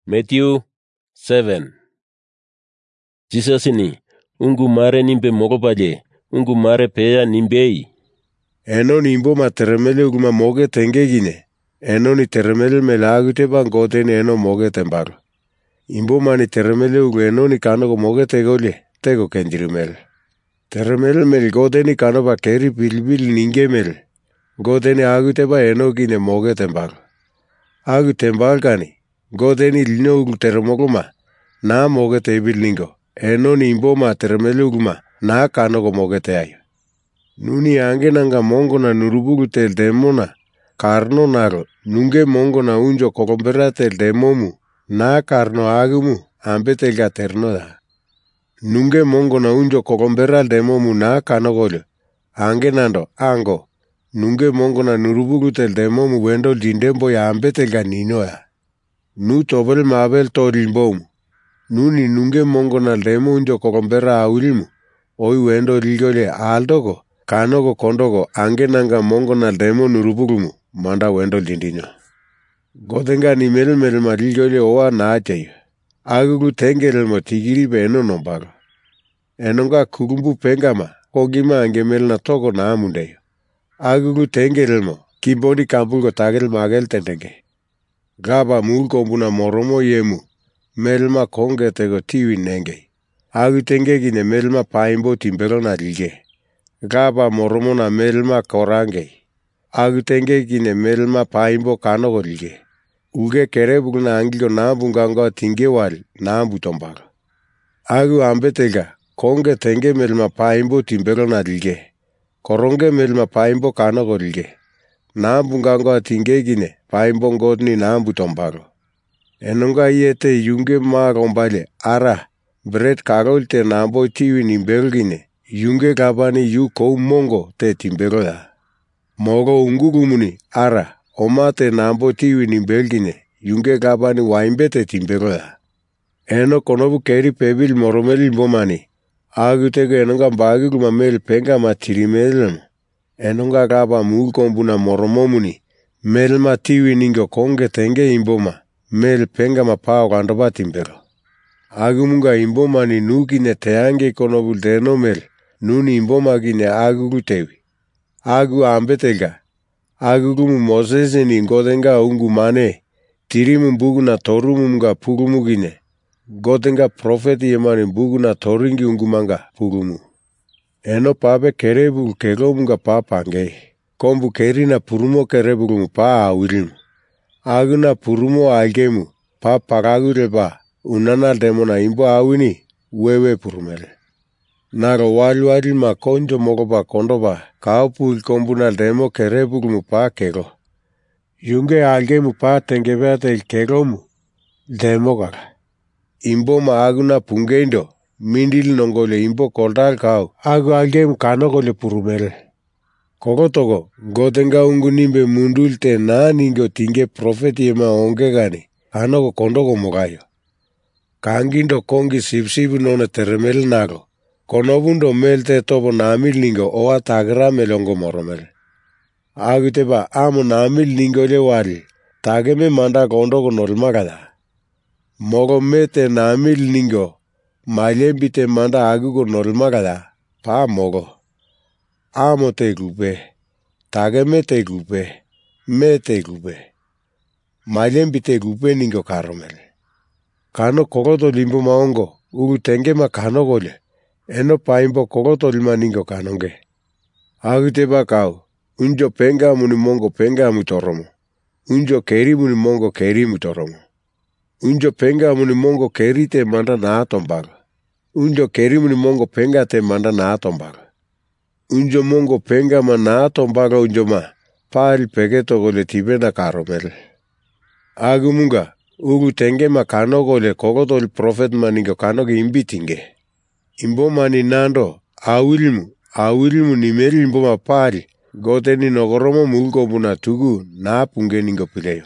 Matthew 7. Jesus ni ungu mare nimbe mogopaje, ungu mare peya nimbei. Eno ni imbo ma teremele uguma moge tengegine. Eno ni teremele melagute ba ngote ni eno moge tembaro. Imbo ma ni teremele ugu eno ni kano go moge tegole, tego kenjirimel. Teremele mel gote ni kano ba keri bilbil ninge mel. Gote ni agute ba eno gine moge tembaro. Agu tembal kani. Gote ni lino ugu teremoguma. Na moge tebil ningo. Eno ni imbo ma teremele uguma. Na kano go moge te ayo. Nuni ange nanga mongo na nurubugu tel demona. Karno naro. Nunge mongo na unjo kokombera tel demomu. Na karno agumu. Ambe tel gaterno da. Nunge mongo na unjo kokombera demomu na kano golyo. Ange nando. Ango. Nunge mongo na nurubugu tel demomu wendo lindembo ya ambe tel ganino ya. Nu tobel mabel to limbomu. Nuni nunge mongo na demo unjo kokombera awilimu. Oi wendo ligole aldogo. Kanogo kondogo ange nanga mongo na demo nurubugumu. Manda wendo lindinyo. Godenga ni mel maligole owa na achayo. Agugu tengerel mo tigiri be eno nombago. Enonga kugumbu pengama. Kogima ange mel na togo na amundeyo. Agugu tengerel mo. Kimboni kampulgo tagel magel tendenge. Gaba mulkombuna moromo yemu. Melma konge tego tiwi nenge. Agu tenge gine melma paimbo timbelo na lige. Gaba moromo na melma korange. Agu tenge gine melma paimbo kanogo lige. Uge kerebu na angilo nambungango tinge wali nambutombago. Agu ambetega konge tenge melma paimbo timbelo na lige. Koronge melma paimbo kanogo lige. Nambungango tinge gine paimbo ngodni nambutombago. Enonga yete yunge ma rombale ara bret karol te nambo tiwi nimbelgine yunge gabani yu kou mongo te timbelo ya. Mogo ungugumuni ara oma te nambo tiwi nimbelgine yunge gabani waimbe te timbelo ya. Eno konobu keri pebil moromeli mbomani. Agutego enonga mbagi gumamel penga matirimelem. Enonga gaba mulkombuna moromomuni. Melma tiwi ningo konge tenge imboma. Mel penga mapao kandoba timbero. Agumunga imboma ni nukine teange konobul deno mel. Nuni imboma gine agugu tewi. Agu ambetega. Agugumu Mosese ni ngodenga ungu mane. Tirimu mbugu na torumu mga pugumu gine. Godenga profeti yemani mbugu na toringi ungu manga pugumu. Eno pabe kerebu kego mga papange. Kombu kerina purumo kerebu mpa awilimu. Aguna purumo algemu, pa pagagureba, unana demona imbo awini, wewe purumele. Naro wali ma konjo mogoba kondoba, kaupu ikombuna demo kerebugumu pa kego. Yunge algemu pa tengebeate il kegomu, demo gara. Imbo ma aguna pungendo, mindil nongole imbo koldal kau, agu algemu kanogole purumele. Kogotogo, godenga ungu nimbe mundul te na ningo tinge profeti ema onge gani, kanogo kondogo mogayo. Kangindo kongi sipsibu nona teremel nago, konobundo mel te tobo namil ningo oa tagra melongo moromel. Aguteba amo namil ningo le wali, tageme manda kondogo nolmagada. Mogo mete namil ningo, malembite manda agugo nolmagada, pa mogo. Amo te gupe, tageme te gupe, me te gupe. Malembi te gupe ningo karomel. Kano kogoto limbo maongo, ugu tenge ma kano gole. Eno paimbo kogoto lima ningo kanonge. Aguteba kau, unjo penga muni mongo penga mutoromo. Unjo keri muni mongo keri mutoromo. Unjo penga muni mongo keri te manda na atombago. Unjo keri muni mongo penga te manda na atombago. Unjo mongo penga mana tombaga unjo ma. Pari pegeto gole tibe na karomel. Agumunga. Ugu tenge ma kano gole kogoto il profet maningo kano ge imbitinge. Imbo mani nando. Awilimu ni meri imbo ma pari. Gote ni nogoromo mulko mbuna tugu na punge ningo pileyo.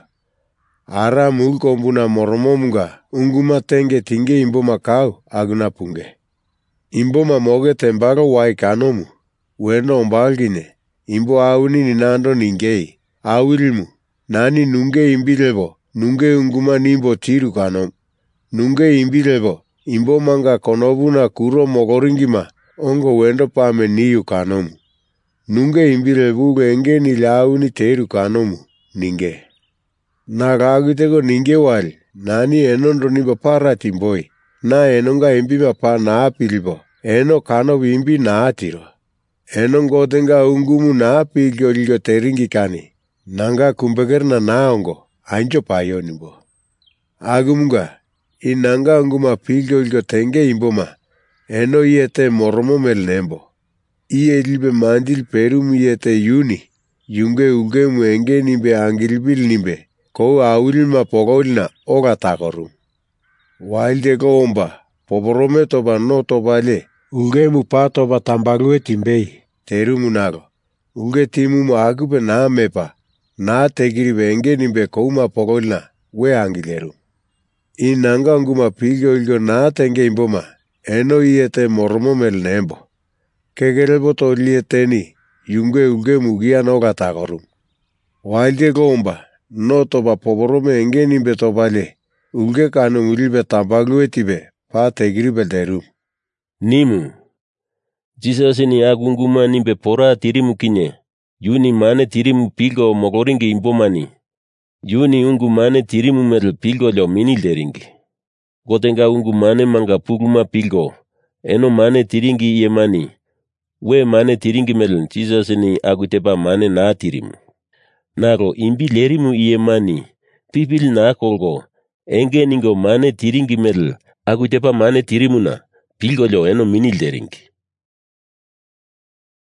Ara mulko mbuna moromo munga. Unguma tenge tinge imbo ma kau aguna punge. Imbo ma moge tembago wai kanomu. Weno ombalgine, imbo awuni ni nando ningei, awilimu, nani nunge imbilebo, nunge unguma nimbo tiru kanom. Nunge imbilebo, imbo manga konobuna kuro mogoringima, ongo wendo pame niyu kanomu. Nunge imbilebu enge ni launi teru kanomu, ninge. Nagagitego ninge wali, nani enondo niba para timboi, na enonga imbi mapa na pilibo, eno kano imbi na atiro. Enongo tenga ungumu na pilgo ilgo teringi kani, nanga kumbegerna naongo, anjo payo nimbo. Agumunga, inanga unguma pilgo ilgo tenge imboma, eno iete moromo mel nembo. Iye libe mandil perum iete yuni, yunge unge muenge nimbe angilbil nimbe, ko awilma pogolna oga takorum. Wilde goomba, poborome toba no toba le, unge mupa toba tambalue timbei, terumunago. Unge timu agube na mepa, na tegiribe enge nimbe kouma pogolna, we angilerum. Inanga unguma pilgo ilgo na tenge imboma, eno iete moromo mel nembo. Kegerebo tolieteni, yunge unge mugia noga takorum. Wilde goomba, no toba poborome enge nimbe toba le, unge kano mulibe tambalue tibe, pa tegiribe derum. Nimu. Jesus ni agunguma nimbe pora tirimu kine. Yuni mane tirimu pilgo mogoringi imbomani. Yuni ungu mane tirimu mel pilgo lo minil deringi. Gotenga ungu mane manga puguma pilgo. Eno mane tiringi yemani. We mane tiringi mel Jesus ni agutepa mane na tirimu. Nago imbi lerimu yemani. Pipil na kolgo. Enge ningo mane tiringi mel agutepa mane tirimuna. Pilgo lo eno minil deringi.